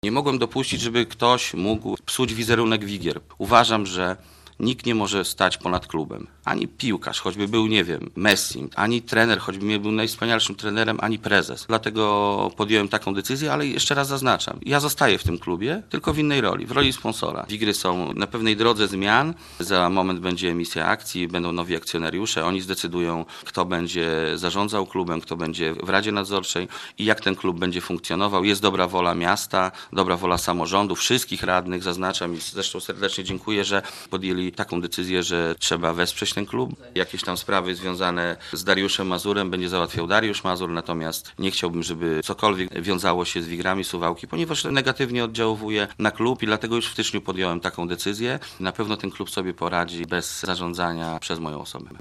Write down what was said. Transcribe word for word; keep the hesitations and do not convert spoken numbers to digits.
Nie mogłem dopuścić, żeby ktoś mógł psuć wizerunek Wigier. Uważam, że nikt nie może stać ponad klubem. Ani piłkarz, choćby był, nie wiem, Messi, ani trener, choćby nie był najwspanialszym trenerem, ani prezes. Dlatego podjąłem taką decyzję, ale jeszcze raz zaznaczam. Ja zostaję w tym klubie, tylko w innej roli, w roli sponsora. Wigry są na pewnej drodze zmian. Za moment będzie emisja akcji, będą nowi akcjonariusze. Oni zdecydują, kto będzie zarządzał klubem, kto będzie w Radzie Nadzorczej i jak ten klub będzie funkcjonował. Jest dobra wola miasta, dobra wola samorządu, wszystkich radnych, zaznaczam i zresztą serdecznie dziękuję, że podjęli taką decyzję, że trzeba wesprzeć ten klub. Jakieś tam sprawy związane z Dariuszem Mazurem będzie załatwiał Dariusz Mazur, natomiast nie chciałbym, żeby cokolwiek wiązało się z Wigrami Suwałki, ponieważ to negatywnie oddziałuje na klub i dlatego już w styczniu podjąłem taką decyzję. Na pewno ten klub sobie poradzi bez zarządzania przez moją osobę.